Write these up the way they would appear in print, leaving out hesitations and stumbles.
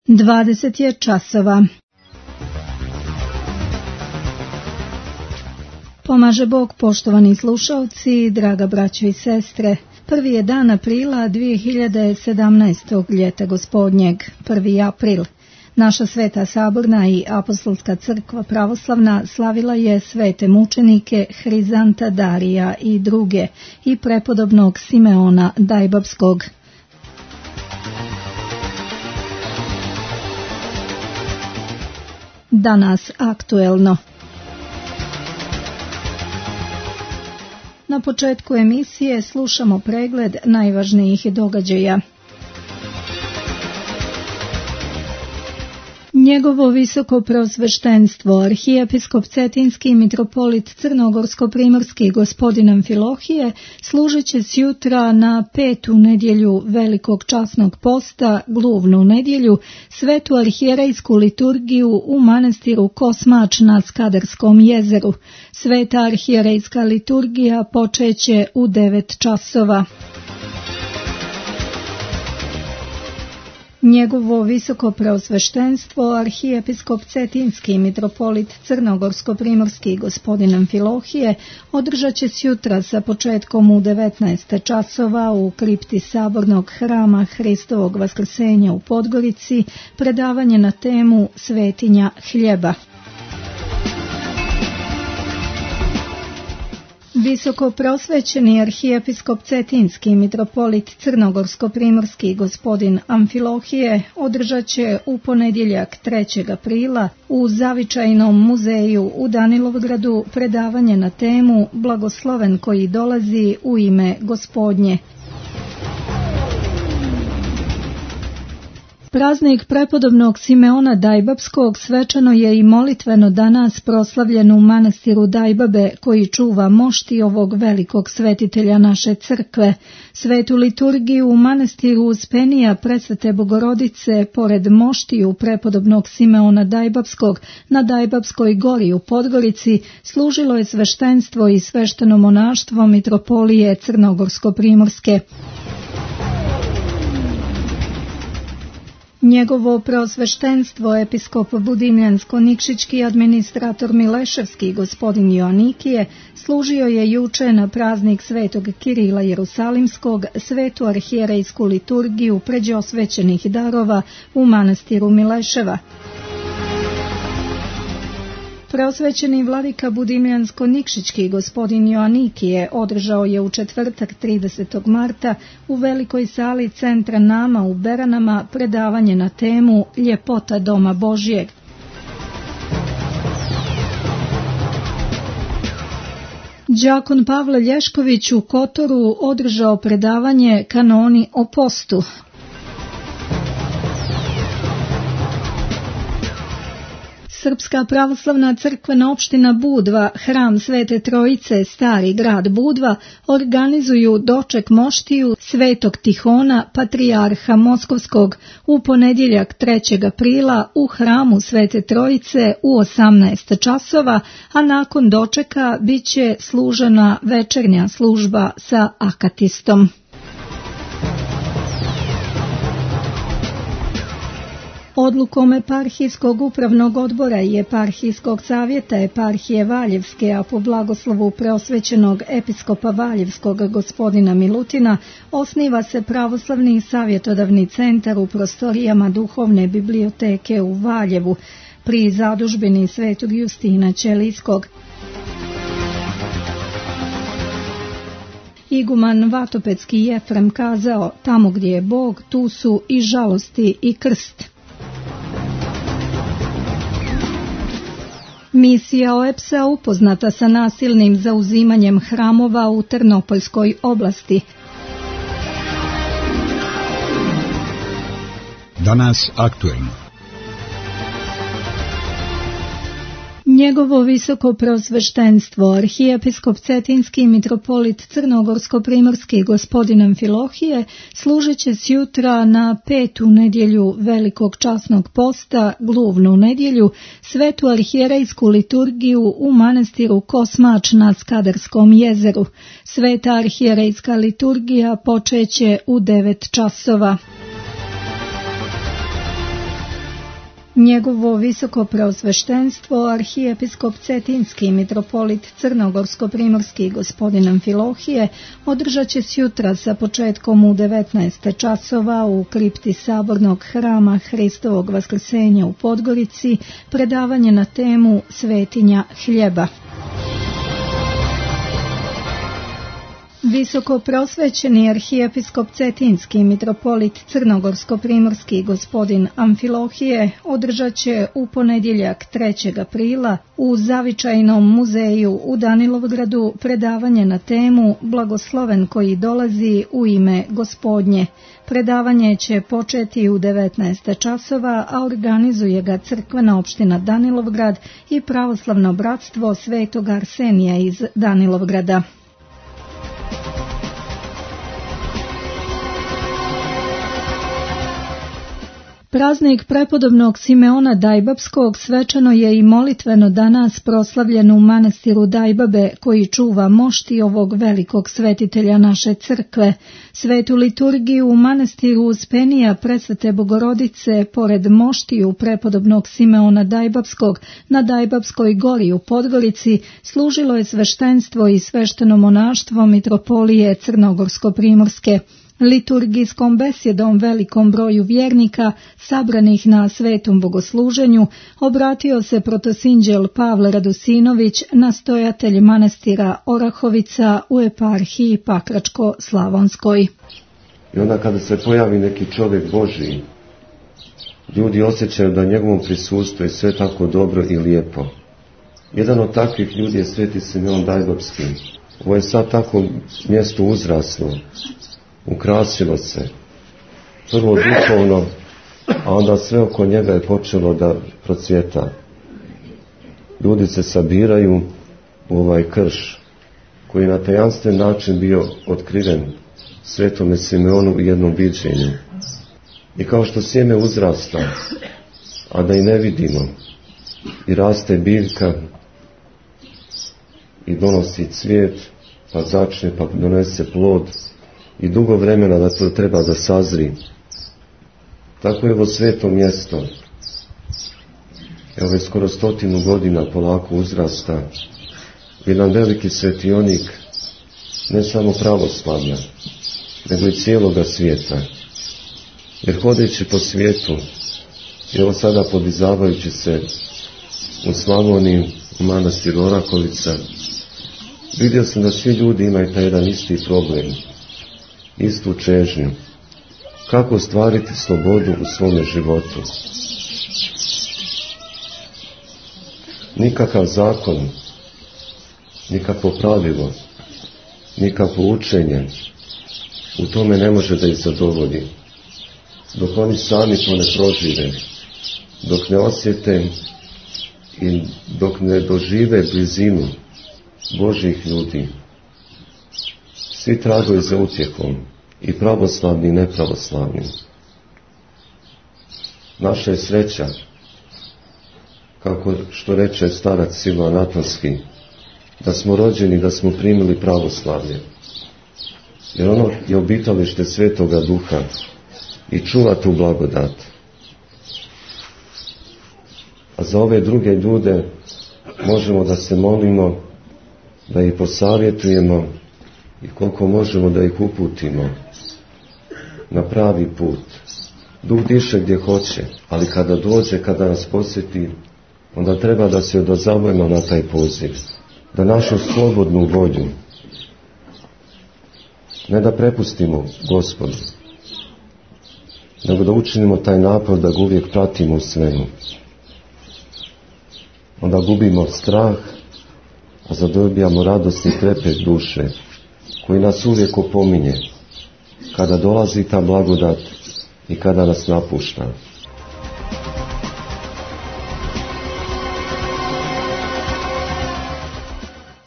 20 je časova. Pomaže Bog, poštovani slušalci, draga braćo i sestre. Prvi je dan aprila 2017. ljeta gospodnjeg, 1. april. Naša Sveta Saborna i Apostolska crkva pravoslavna slavila je svete mučenike Hrizanta Darija i druge i prepodobnog Simeona Dajbapskog. Danas aktuelno. Na početku emisije slušamo pregled najvažnijih događaja. Njegovo visoko preosveštenstvo, arhijepiskop Cetinski i mitropolit Crnogorsko-primorski gospodin Amfilohije, služit će sjutra na 5. nedjelju Velikog časnog posta, gluvnu nedjelju, svetu arhijerejsku liturgiju u manastiru Kosmač na Skadarskom jezeru. Sveta arhijerejska liturgija počeće u 9 časova. Njegovo visoko preosveštenstvo, arhijepiskop Cetinski i mitropolit Crnogorsko-primorski gospodin Amfilohije održat će sjutra sa početkom u 19 časova u kripti Sabornog hrama Hristovog vaskrsenja u Podgorici predavanje na temu Svetinja hljeba. Visoko prosvećeni arhijepiskop Cetinski i mitropolit Crnogorsko-primorski gospodin Amfilohije održat će u ponedjeljak 3. aprila u Zavičajnom muzeju u Danilovgradu predavanje na temu Blagosloven koji dolazi u ime Gospodnje. Praznik prepodobnog Simeona Dajbapskog svečano je i molitveno danas proslavljen u manastiru Dajbabe koji čuva mošti ovog velikog svetitelja naše crkve. Svetu liturgiju u manastiru Uspenija Presvete Bogorodice pored moštiju prepodobnog Simeona Dajbapskog na Dajbapskoj gori u Podgorici služilo je sveštenstvo i svešteno monaštvo mitropolije Crnogorsko-primorske. Njegovo preosveštenstvo episkop Budimljansko-Nikšićki administrator Mileševski gospodin Joanikije služio je juče na praznik svetog Kirila Jerusalimskog svetu arhijerejsku liturgiju pređosvećenih darova u manastiru Mileševa. Preosvećeni vladika Budimljansko-Nikšićki gospodin Joanikije održao je u četvrtak 30. marta u velikoj sali centra Nama u Beranama predavanje na temu Ljepota Doma Božjeg. Đakon Pavle Lješković u Kotoru održao predavanje Kanoni o postu. Srpska pravoslavna crkvena opština Budva, hram Svete Trojice, Stari grad Budva, organizuju doček moštiju Svetog Tihona, patrijarha Moskovskog, u ponedjeljak 3. aprila u hramu Svete Trojice u 18 časova, a nakon dočeka bit će služena večernja služba sa akatistom. Odlukom eparhijskog upravnog odbora i eparhijskog savjeta eparhije Valjevske, a po blagoslovu preosvećenog episkopa Valjevskog gospodina Milutina, osniva se pravoslavni savjetodavni centar u prostorijama duhovne biblioteke u Valjevu pri zadužbini Svetog Justina Ćelijskog. Iguman Vatopedski Jefrem kazao: tamo gdje je Bog, tu su i žalosti i krst. Misija OEPS-a upoznata sa nasilnim zauzimanjem hramova u Trnopoljskoj oblasti. Danas aktuelno. Njegovo visoko preosveštenstvo, arhijepiskop Cetinski i mitropolit Crnogorsko-primorski gospodin Amfilohije služit će sjutra na 5. nedjelju Velikog časnog posta, gluvnu nedjelju, svetu arhijerejsku liturgiju u manastiru Kosmač na Skadarskom jezeru. Sveta arhijerejska liturgija počeće u 9 časova. Njegovo visoko preosveštenstvo, arhijepiskop Cetinski mitropolit Crnogorsko-primorski gospodin Amfilohije, održat će sutra sa početkom u 19 časova u kripti Sabornog hrama Hristovog Vaskrsenja u Podgorici predavanje na temu Svetinja hljeba. Visoko prosvećeni arhijepiskop Cetinski mitropolit Crnogorsko-primorski gospodin Amfilohije održat će u ponedjeljak 3. aprila u Zavičajnom muzeju u Danilovgradu predavanje na temu Blagosloven koji dolazi u ime Gospodnje. Predavanje će početi u 19 časova, a organizuje ga crkvena opština Danilovgrad i pravoslavno bratstvo Svetog Arsenija iz Danilovgrada. Praznik prepodobnog Simeona Dajbapskog svečano je i molitveno danas proslavljen u manastiru Dajbabe koji čuva mošti ovog velikog svetitelja naše crkve. Svetu liturgiju u manastiru Uspenija Presvete Bogorodice pored moštiju prepodobnog Simeona Dajbapskog na Dajbapskoj gori u Podgorici služilo je sveštenstvo i svešteno monaštvo mitropolije Crnogorsko-primorske. Liturgijskom besjedom velikom broju vjernika sabranih na svetom bogosluženju obratio se protosinđel Pavle Radosinović, nastojatelj manastira Orahovica u eparhiji Pakračko-Slavonskoj. I onda kada se pojavi neki čovjek Božji, ljudi osjećaju da njegovom prisustvu je sve tako dobro i lijepo. Jedan od takvih ljudi je sveti Simeon Dajbapski. Ovo je sad tako mjesto uzraslo, ukrasilo se, prvo duhovno, a onda sve oko njega je počelo da procvjeta. Ljudi se sabiraju u ovaj krš, koji je na tajanstven način bio otkriven svetome Simeonu u jednom viđenju. I kao što sjeme uzrasta, a da i ne vidimo, i raste biljka, i donosi cvijet, pa začne, pa donese plod, i dugo vremena da to treba da sazri. Tako je ovo sveto mjesto. Evo je skoro 100 godina polako uzrasta. Jedan veliki svetionik, ne samo pravoslavlja, nego i cijeloga svijeta. Jer hodeći po svijetu, evo sada podizavajući se u Slavoniji, u manastiru Orahovica, vidio sam da svi ljudi imaju taj jedan isti problem, istu čežnju. Kako ostvariti slobodu u svome životu? Nikakav zakon, nikakvo pravilo, nikakvo učenje u tome ne može da ih zadovolji. Dok oni sami to ne prožive, dok ne osjete i dok ne dožive blizinu Božjih ljudi. Svi tragoju za utjehom, i pravoslavni i nepravoslavni. Naša je sreća, kako što reče starac Silvan Atonski, da smo rođeni, da smo primili pravoslavlje. Jer ono je obitalište Svetoga Duha i čuva tu blagodat. A za ove druge ljude možemo da se molimo, da ih posavjetujemo i koliko možemo da ih uputimo na pravi put. Duh diše gdje hoće, ali kada dođe, kada nas posjeti, onda treba da se odazovemo na taj poziv, da našu slobodnu volju ne da prepustimo Gospodu, nego da učinimo taj napor da ga uvijek pratimo u svemu. Onda gubimo strah, a zadobijamo radost i trepet duše, koji nas uvijek opominje kada dolazi ta blagodat i kada nas napušta.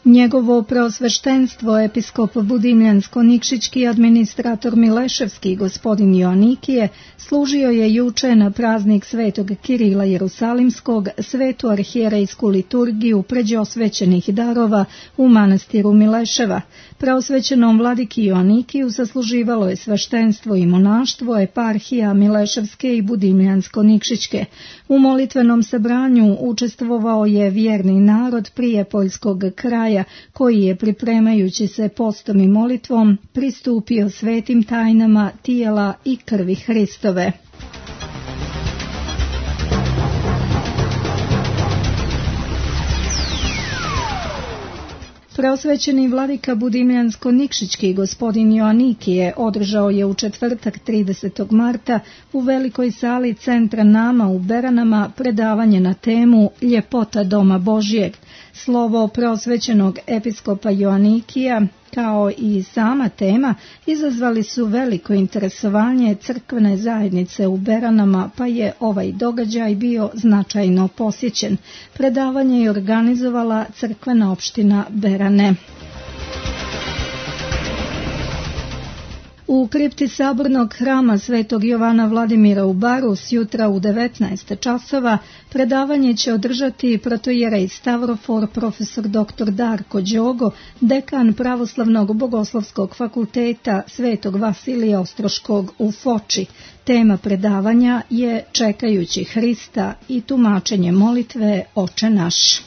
Njegovo preosveštenstvo episkop Budimljansko-Nikšićki administrator Mileševski gospodin Joannikije služio je juče na praznik Svetog Kirila Jerusalimskog svetu arhijerejsku liturgiju pređosvećenih darova u manastiru Mileševa. Preosvećenom vladiki Joannikiju zasluživalo je sveštenstvo i monaštvo eparhija Mileševske i Budimljansko-Nikšićke. U molitvenom sabranju učestvovao je vjerni narod Prijepoljskog kraja, koji je, pripremajući se postom i molitvom, pristupio svetim tajnama tijela i krvi Hristove. Preosvećeni vladika Budimljansko-Nikšićki gospodin Joannikije održao je u četvrtak 30. marta u velikoj sali centra Nama u Beranama predavanje na temu Ljepota Doma Božjeg. Slovo preosvećenog episkopa Joannikija, kao i sama tema, izazvali su veliko interesovanje crkvene zajednice u Beranama, pa je ovaj događaj bio značajno posjećen. Predavanje je organizovala crkvena opština Berane. U kripti sabornog hrama Svetog Jovana Vladimira u Baru sjutra u 19 časova predavanje će održati protojerej Stavrofor profesor dr. Darko Đogo, dekan Pravoslavnog bogoslovskog fakulteta Svetog Vasilija Ostroškog u Foči. Tema predavanja je Čekajući Hrista i tumačenje molitve Oče naš.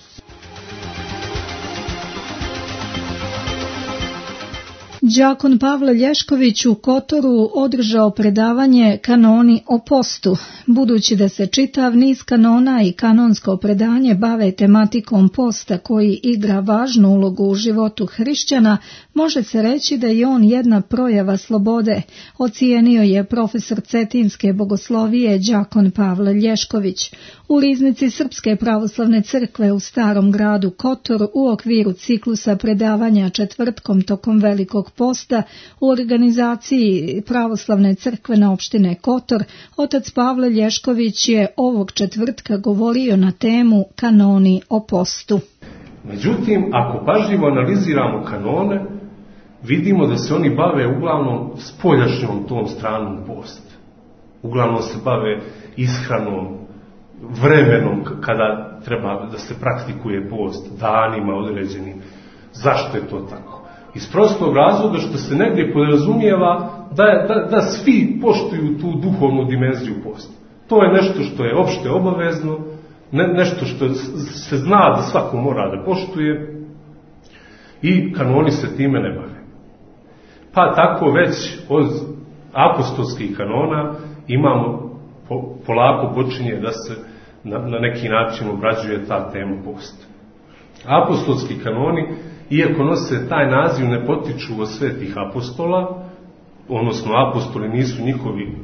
Đakon Pavle Lješković u Kotoru održao predavanje Kanoni o postu. Budući da se čitav niz kanona i kanonsko predanje bave tematikom posta koji igra važnu ulogu u životu hrišćana, može se reći da je on jedna projava slobode, ocijenio je profesor Cetinske bogoslovije Đakon Pavle Lješković. U riznici Srpske pravoslavne crkve u Starom gradu Kotor u okviru ciklusa predavanja četvrtkom tokom Velikog posta u organizaciji Pravoslavne crkvene opštine Kotor, otac Pavle Lješković je ovog četvrtka govorio na temu Kanoni o postu. Međutim, ako pažljivo analiziramo kanone, vidimo da se oni bave uglavnom spoljašnjom tom stranom posta. Uglavnom se bave ishranom, vremenom kada treba da se praktikuje post, danima određenim. Zašto je to tako? Iz prostog razloga što se negdje podrazumijeva da svi poštuju tu duhovnu dimenziju posta. To je nešto što je opšte obavezno, nešto što se zna da svako mora da poštuje i kanoni se time ne bave. Pa tako već od apostolskih kanona imamo, polako počinje da se na neki način obrađuje ta tema posta. Apostolski kanoni, iako nose taj naziv, ne potiču od svetih apostola, odnosno apostoli nisu njihovi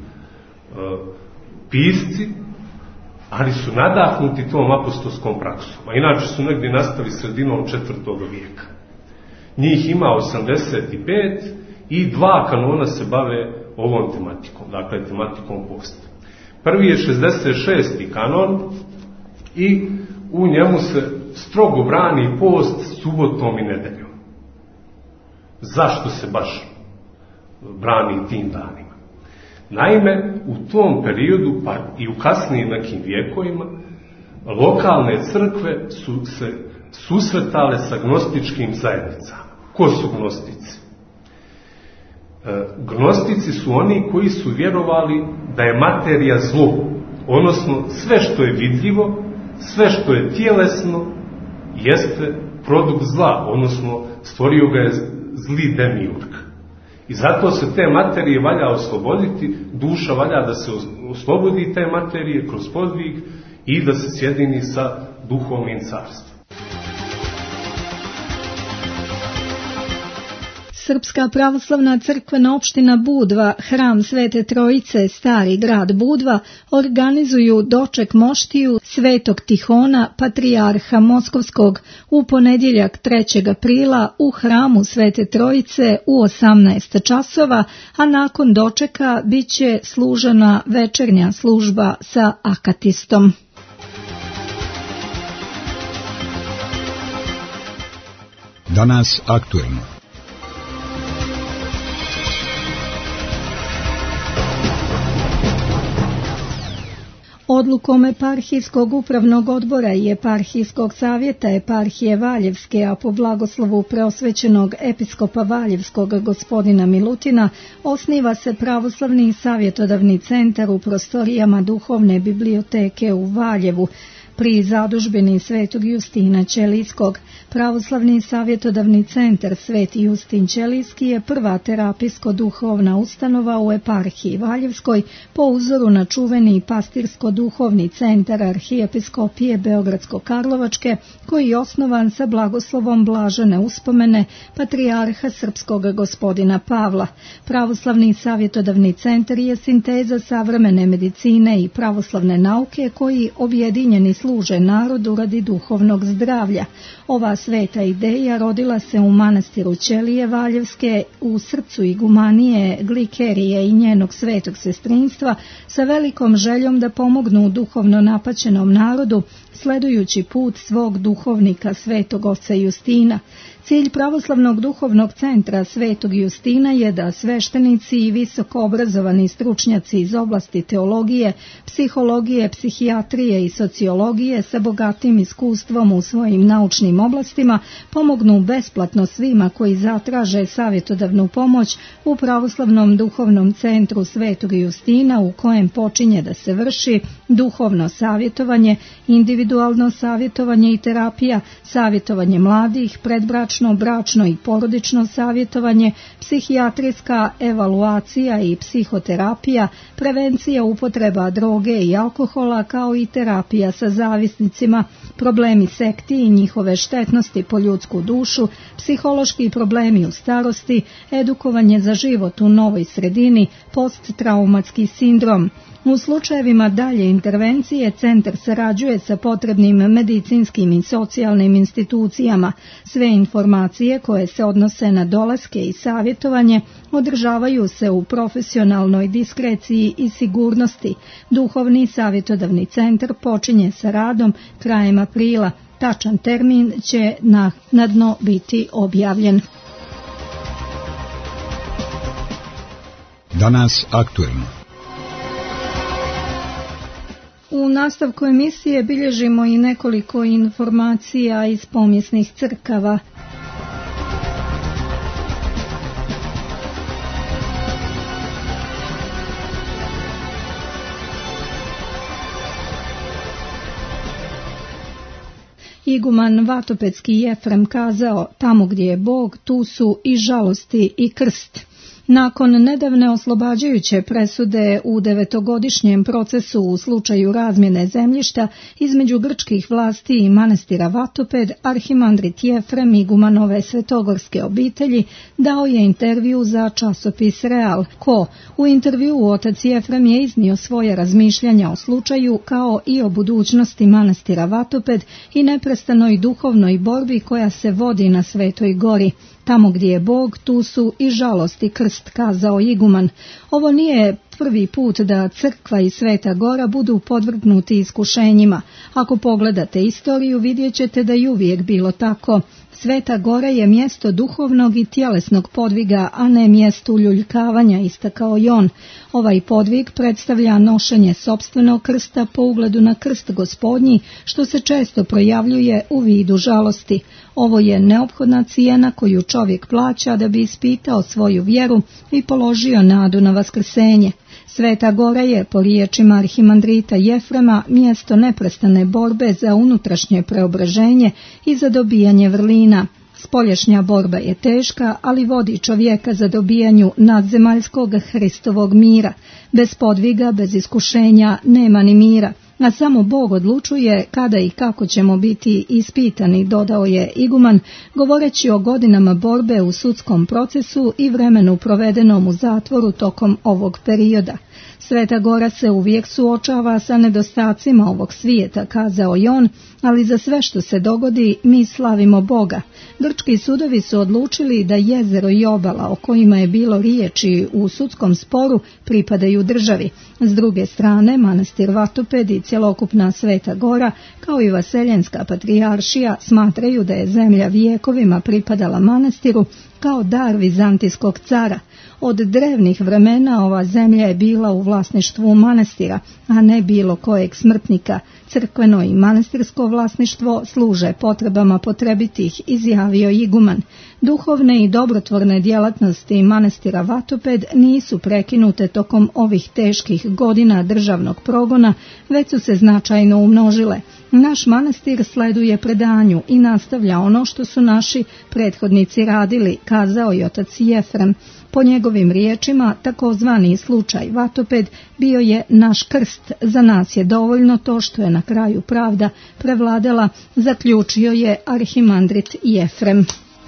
pisci, ali su nadahnuti tom apostolskom praksom. A inače su negdje nastali sredinom 4. vijeka. Njih ima 85 i 2 kanona se bave ovom tematikom, dakle tematikom posta. Prvi je 66. kanon i u njemu se strogo brani post subotom i nedeljom. Zašto se baš brani tim danima? Naime, u tom periodu, pa i u kasnijim nekim vijekovima, lokalne crkve su se susretale sa gnostičkim zajednicama. Ko su gnostici? Gnostici su oni koji su vjerovali da je materija zlo, odnosno sve što je vidljivo, sve što je tjelesno, jeste produkt zla, odnosno stvorio ga je zli demiurg. I zato se te materije valja osloboditi, duša valja da se oslobodi te materije kroz podvig i da se sjedini sa duhovnim carstvom. Srpska pravoslavna crkvena opština Budva, hram Svete Trojice, Stari grad Budva, organizuju doček moštiju Svetog Tihona, patrijarha Moskovskog, u ponedjeljak 3. aprila u hramu Svete Trojice u 18 časova, a nakon dočeka biće služena večernja služba sa akatistom. Danas aktuelno. Odlukom Eparhijskog upravnog odbora i Eparhijskog savjeta Eparhije Valjevske, a po blagoslovu preosvećenog episkopa Valjevskog gospodina Milutina, osniva se Pravoslavni savjetodavni centar u prostorijama Duhovne biblioteke u Valjevu, pri zadužbini Svetog Justina Ćelijskog. Pravoslavni savjetodavni centar Sveti Justin Ćelijski je prva terapijsko-duhovna ustanova u Eparhiji Valjevskoj po uzoru na čuveni pastirsko-duhovni centar Arhijepiskopije Beogradsko-Karlovačke, koji je osnovan sa blagoslovom blažene uspomene patrijarha srpskog gospodina Pavla. Pravoslavni savjetodavni centar je sinteza savremene medicine i pravoslavne nauke koji objedinjeni služe narodu radi duhovnog zdravlja. Ova sveta ideja rodila se u manastiru Ćelije Valjevske u srcu igumanije Glikerije i njenog svetog sestrinstva sa velikom željom da pomognu duhovno napaćenom narodu sledujući put svog duhovnika svetog oca Justina. Cilj Pravoslavnog duhovnog centra Svetog Justina je da sveštenici i visoko obrazovani stručnjaci iz oblasti teologije, psihologije, psihijatrije i sociologije sa bogatim iskustvom u svojim naučnim oblastima pomognu besplatno svima koji zatraže savjetodavnu pomoć u Pravoslavnom duhovnom centru Svetog Justina, u kojem počinje da se vrši duhovno savjetovanje, individualno savjetovanje i terapija, savjetovanje mladih, predbračno, bračno i porodično savjetovanje, psihijatrijska evaluacija i psihoterapija, prevencija upotreba droge i alkohola, kao i terapija sa zavisnicima, problemi sekti i njihove štetnosti po ljudsku dušu, psihološki problemi u starosti, edukovanje za život u novoj sredini, posttraumatski sindrom. U slučajevima dalje intervencije centar sarađuje sa potrebnim medicinskim i socijalnim institucijama. Sve informacije koje se odnose na dolaske i savjetovanje održavaju se u profesionalnoj diskreciji i sigurnosti. Duhovni savjetodavni centar počinje sa radom krajem aprila. Tačan termin će naknadno biti objavljen. Danas aktuelno. U nastavku emisije bilježimo i nekoliko informacija iz pomjesnih crkava. Iguman Vatopedski Jefrem kazao: tamo gdje je Bog, tu su i žalosti i krst. Nakon nedavne oslobađajuće presude u 9-godišnjem procesu u slučaju razmjene zemljišta između grčkih vlasti i manastira Vatoped, arhimandrit Jefrem igumanove svetogorske obitelji dao je intervju za časopis Real. U intervjuu otac Jefrem je iznio svoje razmišljanja o slučaju kao i o budućnosti manastira Vatoped i neprestanoj duhovnoj borbi koja se vodi na Svetoj gori. Tamo gdje je Bog, tu su i žalost i krst, kazao iguman. Ovo nije prvi put da crkva i Sveta Gora budu podvrgnuti iskušenjima. Ako pogledate istoriju, vidjet ćete da je uvijek bilo tako. Sveta Gora je mjesto duhovnog i tjelesnog podviga, a ne mjesto uljuljkavanja, istakao i on. Ovaj podvig predstavlja nošenje sopstvenog krsta po ugledu na krst Gospodnji, što se često projavljuje u vidu žalosti. Ovo je neophodna cijena koju čovjek plaća da bi ispitao svoju vjeru i položio nadu na vaskrsenje. Sveta Gora je, po riječima arhimandrita Jefrema, mjesto neprestane borbe za unutrašnje preobraženje i za dobijanje vrlina. Spoljašnja borba je teška, ali vodi čovjeka za dobijanju nadzemaljskog Hristovog mira. Bez podviga, bez iskušenja nema ni mira. A samo Bog odlučuje kada i kako ćemo biti ispitani, dodao je iguman, govoreći o godinama borbe u sudskom procesu i vremenu provedenom u zatvoru tokom ovog perioda. Sveta Gora se uvijek suočava sa nedostacima ovog svijeta, kazao je on, ali za sve što se dogodi mi slavimo Boga. Grčki sudovi su odlučili da jezero i obala o kojima je bilo riječi u sudskom sporu pripadaju državi. S druge strane, manastir Vatoped i cjelokupna Sveta Gora, kao i Vaseljenska patrijaršija, smatraju da je zemlja vijekovima pripadala manastiru kao dar vizantijskog cara. Od drevnih vremena ova zemlja je bila u vlasništvu manastira, a ne bilo kojeg smrtnika. Crkveno i manastirsko vlasništvo služe potrebama potrebitih, izjavio iguman. Duhovne i dobrotvorne djelatnosti manastira Vatoped nisu prekinute tokom ovih teških godina državnog progona, već su se značajno umnožile. Naš manastir sleduje predanju i nastavlja ono što su naši prethodnici radili, kazao je otac Jefrem. Po njegovim riječima, takozvani slučaj Vatoped bio je naš krst. Za nas je dovoljno to što je na kraju pravda prevladala, zaključio je arhimandrit Jefrem.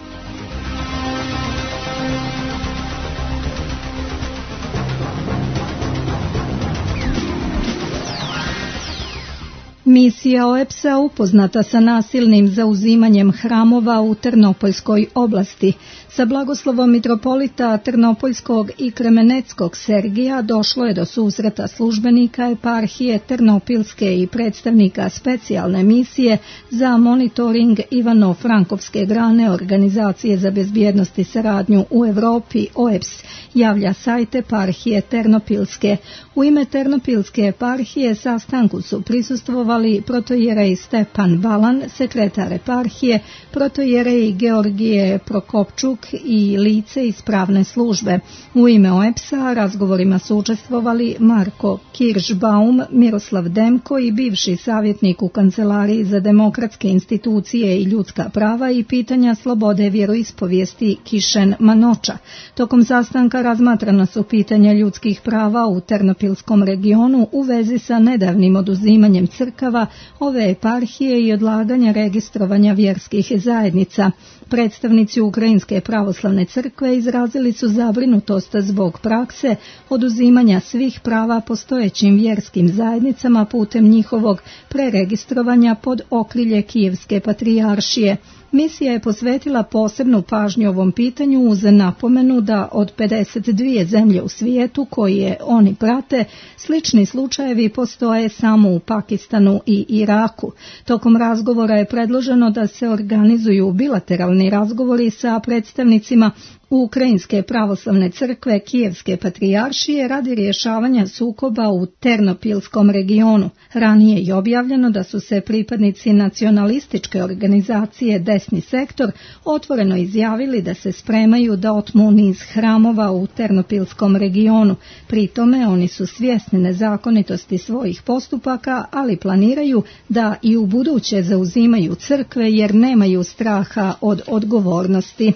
Misija OEBS-a upoznata sa nasilnim zauzimanjem hramova u Trnopoljskoj oblasti. Sa blagoslovom mitropolita Trnopoljskog i Kremenetskog Sergija došlo je do susreta službenika eparhije Trnopilske i predstavnika specijalne misije za monitoring Ivano-Frankovske grane Organizacije za bezbjednost i saradnju u Europi, OEBS, javlja sajt eparhije Trnopilske. U ime Trnopilske eparhije sastanku su prisustvovali protojerej Stepan Balan, sekretar eparhije, protojerej Georgije Prokopčuk i lice iz pravne službe. U ime OEBS-a razgovorima su učestvovali Marko Kiršbaum, Miroslav Demko i bivši savjetnik u Kancelariji za demokratske institucije i ljudska prava i pitanja slobode vjeroispovijesti Kišen Manoča. Tokom sastanka razmatrana su pitanja ljudskih prava u Trnopilskom regionu u vezi sa nedavnim oduzimanjem crkava ove eparhije i odlaganja registrovanja vjerskih zajednica. Predstavnici Ukrajinske pravoslavne crkve izrazili su zabrinutost zbog prakse oduzimanja svih prava postojećim vjerskim zajednicama putem njihovog preregistrovanja pod okrilje Kijevske patrijaršije. Misija je posvetila posebnu pažnju ovom pitanju uz napomenu da od 52 zemlje u svijetu koje oni prate, slični slučajevi postoje samo u Pakistanu i Iraku. Tokom razgovora je predloženo da se organizuju bilateralni razgovori sa predstavnicima Ukrajinske pravoslavne crkve Kijevske patrijaršije radi rješavanja sukoba u Ternopilskom regionu. Ranije je objavljeno da su se pripadnici nacionalističke organizacije Desni sektor otvoreno izjavili da se spremaju da otmu niz hramova u Ternopilskom regionu. Pri tome oni su svjesni nezakonitosti svojih postupaka, ali planiraju da i u buduće zauzimaju crkve jer nemaju straha od odgovornosti.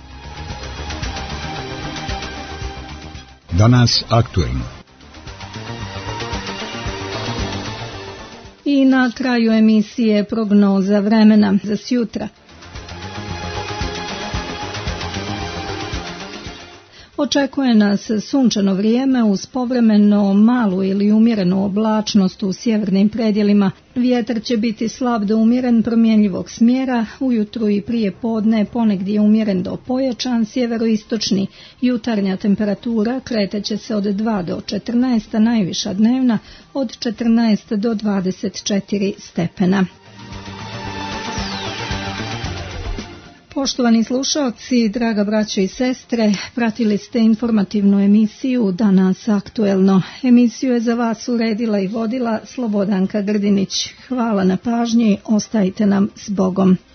Danas aktuelno. I na kraju emisije prognoza vremena za sjutra. Očekuje nas sunčano vrijeme uz povremeno malu ili umjerenu oblačnost u sjevernim predjelima. Vjetar će biti slab do umjeren promjenjivog smjera, ujutru i prije podne ponegdje umjeren do pojačan sjeveroistočni. Jutarnja temperatura kretat će se od 2 do 14, a najviša dnevna od 14 do 24 stepena. Poštovani slušalci, draga braćo i sestre, pratili ste informativnu emisiju Danas aktuelno. Emisiju je za vas uredila i vodila Slobodanka Grdinić. Hvala na pažnji, ostajte nam s Bogom.